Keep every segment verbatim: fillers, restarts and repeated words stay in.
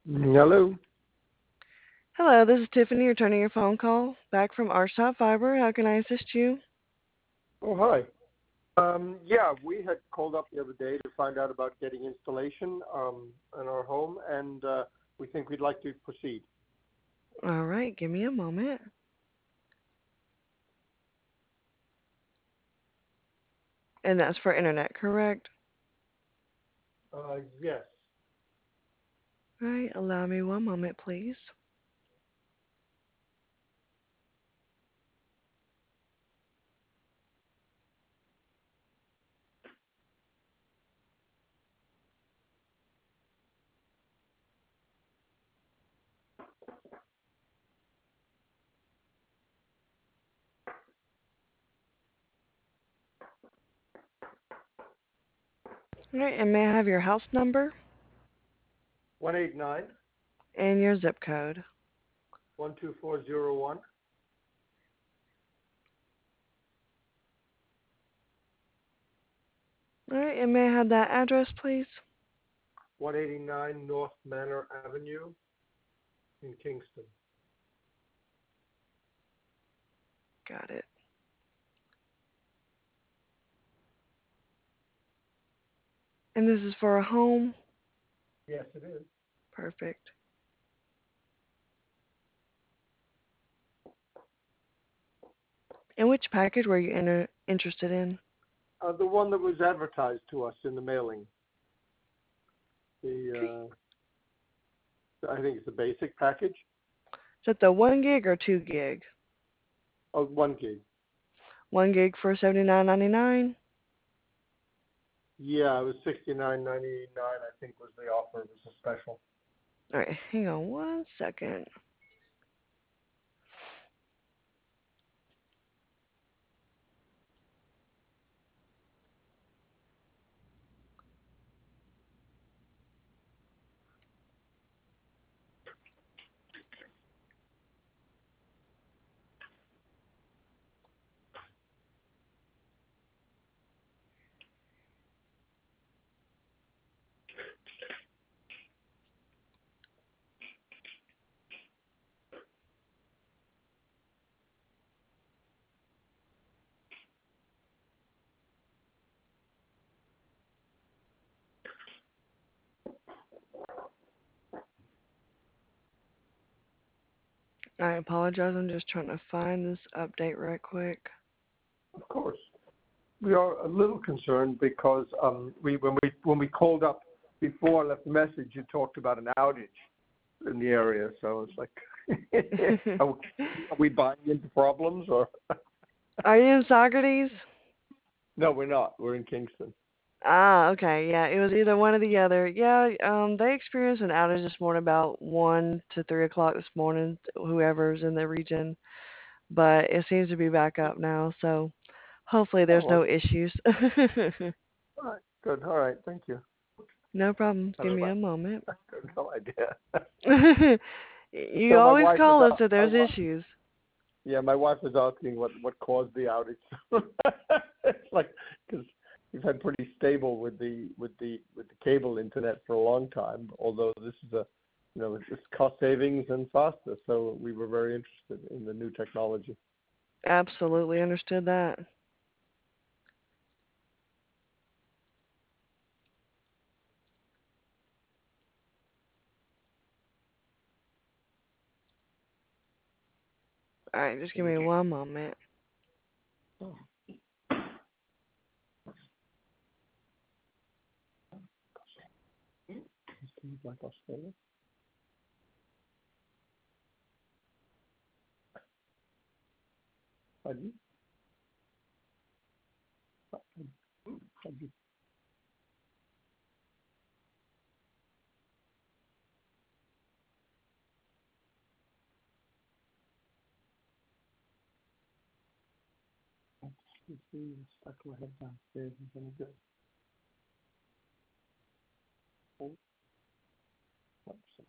Hello. Hello, this is Tiffany returning your phone call back from Archtop Fiber. How can I assist you? Oh, hi. Um, yeah, we had called up the other day to find out about getting installation um, in our home, and uh, we think we'd like to proceed. All right, give me a moment. And that's for internet, correct? Uh, yes. All right, allow me one moment, please. All right, and may I have your house number one eight nine, and your zip code? one two four zero one. All right, and may I have that address, please? one eighty-nine North Manor Avenue in Kingston. Got it. And this is for a home? Yes, it is. Perfect. And which package were you inter- interested in? Uh, the one that was advertised to us in the mailing. Okay. The uh, I think it's the basic package. Is that the one gig or two gig? Oh, one gig. One gig for seventy-nine ninety-nine. Yeah, it was sixty-nine ninety-nine. I think was the offer. It was a special. All right, hang on one second. I apologize. I'm just trying to find this update right quick. Of course. We are a little concerned because um, we when we when we called up before I left the message, you talked about an outage in the area. So it's like, are we buying into problems or? Are you in Socrates? No, we're not. We're in Kingston. Ah, okay. Yeah, it was either one or the other. Yeah, um, they experienced an outage this morning about one to three o'clock this morning. Whoever's in the region, but it seems to be back up now. So hopefully there's Oh, no okay. issues. All right. Good. All right. Thank you. No problem. I Give don't me know. a moment. I have no idea. You So my always wife is call us out. if My there's wife, issues. yeah, my wife is asking what what caused the outage. It's like because we've had pretty stable with the with the with the cable internet for a long time. Although this is a you know it's cost savings and faster, so we were very interested in the new technology. Absolutely understood that. All right, just give me one moment. Oh. Seems like Australia. Pardon? Pardon? Let's see, stuck my head downstairs. Is any good? Oh, what's it?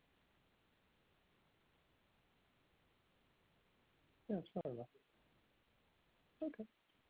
Yeah, it's fair enough. Okay.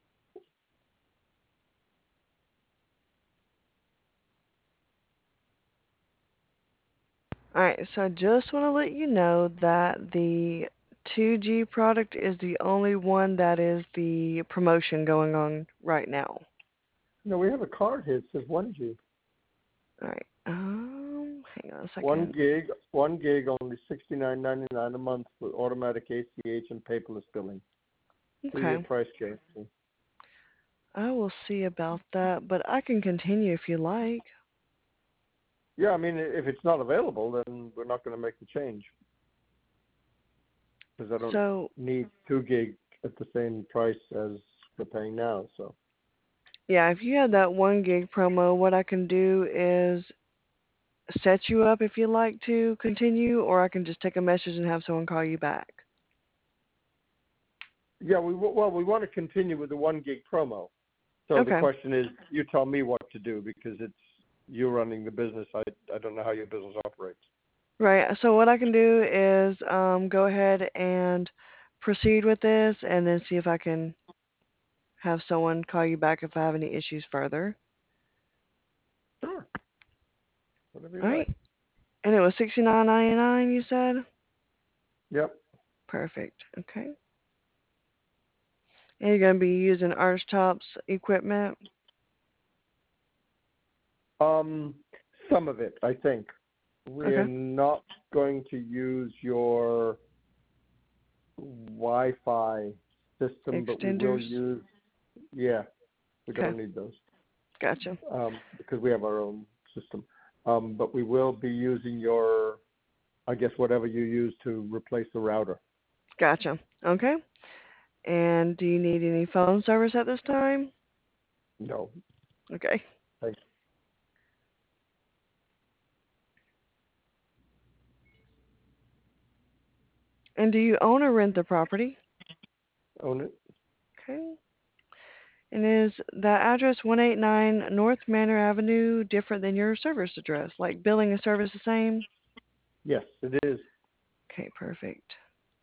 All right, so I just want to let you know that the two G product is the only one that is the promotion going on right now. No, we have a card here. It says one G. All right. Um, hang on a One second. gig, one gig, only sixty nine ninety nine a month with automatic A C H and paperless billing. Two year Okay. price guarantee. I will see about that, but I can continue if you like. Yeah, I mean, if it's not available, then we're not going to make the change because I don't So, need two gig at the same price as we're paying now. So yeah, if you have that one gig promo, what I can do is set you up if you'd like to continue, or I can just take a message and have someone call you back. yeah, we well we want to continue with the one gig promo. So the Okay. question is, you tell me what to do because it's you running the business. I I don't know how your business operates. Right. So what I can do is um, go ahead and proceed with this, and then see if I can have someone call you back if I have any issues further. Sure, whatever you All like. right. And it was sixty nine ninety nine. You said. Yep. Perfect. Okay. And you're gonna be using Archtop's equipment. Um, some of it, I think. We're Okay. not going to use your Wi-Fi system, but we will Extenders. use. Yeah, we Okay. don't need those Gotcha. um, because we have our own system. Um, but we will be using your, I guess, whatever you use to replace the router. Gotcha. Okay. And do you need any phone service at this time? No, Okay. thanks. And do you own or rent the property? Own it. Okay. And is that address one eighty-nine North Manor Avenue different than your service address? Like billing and service the same? Yes, it is. Okay, perfect.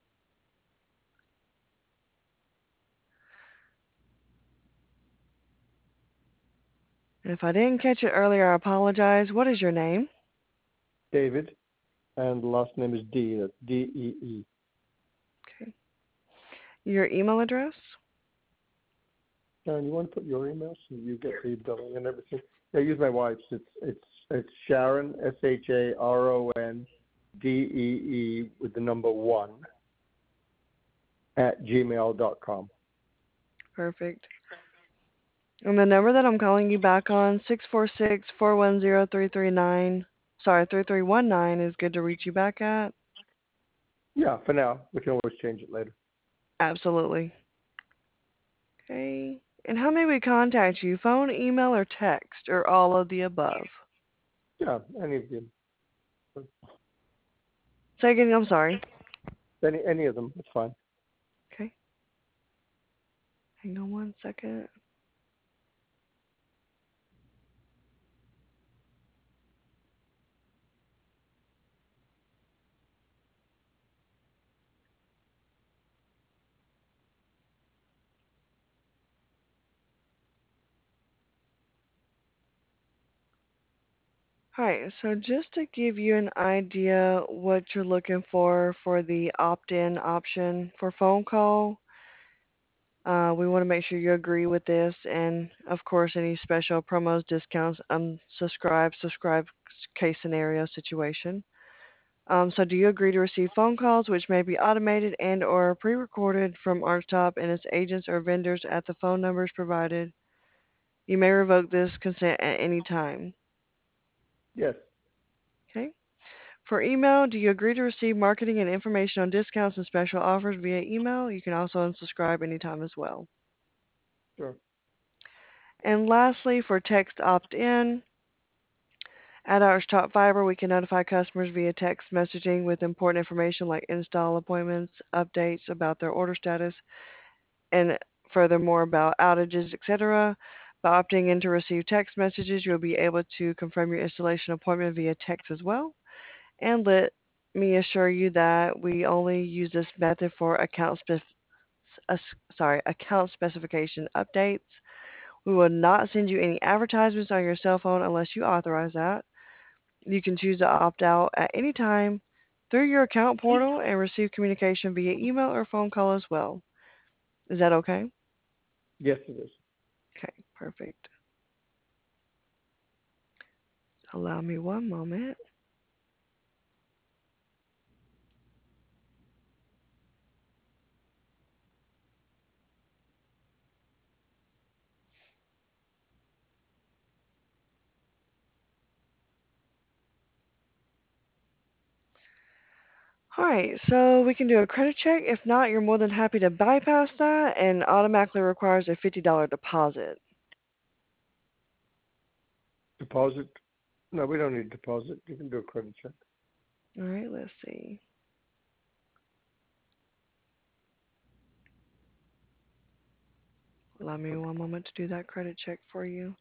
And if I didn't catch it earlier, I apologize. What is your name? David, and the last name is D. That's D E E. Okay. Your email address? Sharon, you want to put your email so you get the billing and everything? Yeah, use my wife's. It's it's it's Sharon, S H A R O N D E E with the number one at gmail dot com. Perfect. And the number that I'm calling you back on, six four six, four one zero, three three nine, sorry, three three one nine is good to reach you back at? Yeah, for now. We can always change it later. Absolutely. Okay. And how may we contact you? Phone, email, or text, or all of the above? Yeah, any of them. Say again, I'm sorry. Any any of them, it's fine. Okay. Hang on one second. Alright, so just to give you an idea what you're looking for for the opt-in option for phone call, uh, we want to make sure you agree with this, and of course any special promos, discounts, unsubscribe, subscribe case scenario situation. Um, so do you agree to receive phone calls which may be automated and or pre-recorded from Archtop and its agents or vendors at the phone numbers provided? You may revoke this consent at any time. Yes, Okay. For email, do you agree to receive marketing and information on discounts and special offers via email? You can also unsubscribe anytime as well. sure. And lastly, for text opt-in, at our Top Fiber, we can notify customers via text messaging with important information like install appointments, updates about their order status, and furthermore about outages, et cetera. By opting in to receive text messages, you'll be able to confirm your installation appointment via text as well. And let me assure you that we only use this method for account uh, sorry, account specification updates. We will not send you any advertisements on your cell phone unless you authorize that. You can choose to opt out at any time through your account portal and receive communication via email or phone call as well. Is that okay? Yes, it is. Okay, perfect. Allow me one moment. All right, so we can do a credit check. If not, you're more than happy to bypass that and automatically requires a fifty dollars deposit. Deposit? No, we don't need deposit. You can do a credit check. All right, let's see. Allow me one moment to do that credit check for you.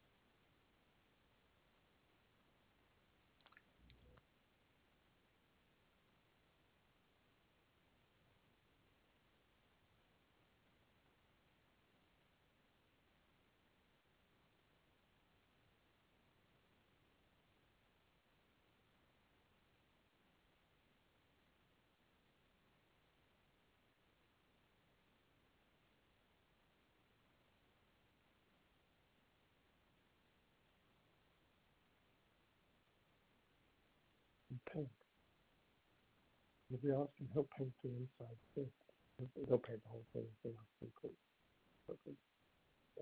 Paint. If you ask him, he'll paint the inside too. He'll paint the whole thing. So that's cool. Okay. Yeah.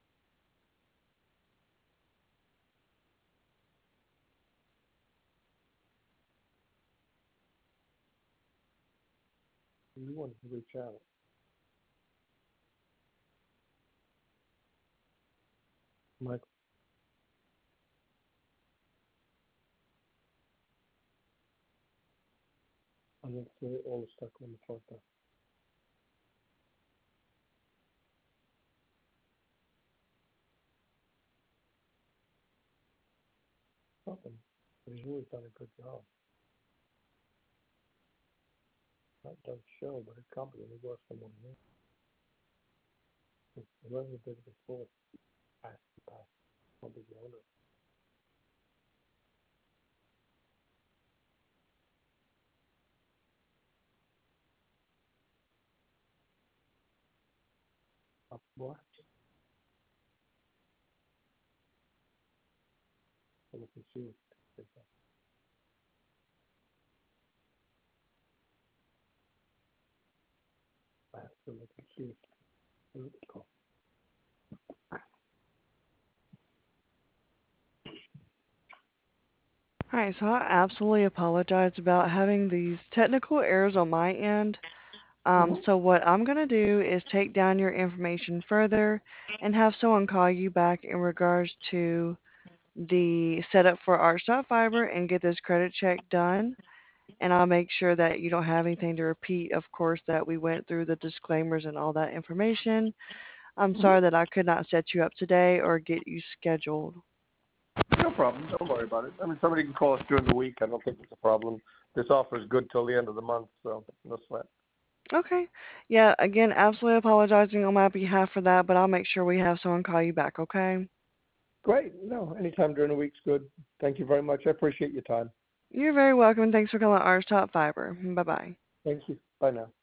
You wanted to reach out. Mike, and that's uh, all stuck on the photo. Nothing. But he's really done a good job. That does show, but it's complicated. It works for one year. Whoever did it before, passed the pass. Probably the owner. Up what? So we can see it. So we can see it. Cool. All right, so I absolutely apologize about having these technical errors on my end. Um, Mm-hmm. so what I'm going to do is take down your information further and have someone call you back in regards to the setup for Arch.Fiber and get this credit check done. And I'll make sure that you don't have anything to repeat, of course, that we went through the disclaimers and all that information. I'm Mm-hmm. sorry that I could not set you up today or get you scheduled. No problem. Don't worry about it. I mean, somebody can call us during the week. I don't think it's a problem. This offer is good till the end of the month, so no sweat. Okay. Yeah, again, absolutely apologizing on my behalf for that, but I'll make sure we have someone call you back, okay? Great. No, anytime during the week's good. Thank you very much. I appreciate your time. You're very welcome, and thanks for calling Arch Top Fiber. Bye-bye. Thank you. Bye now.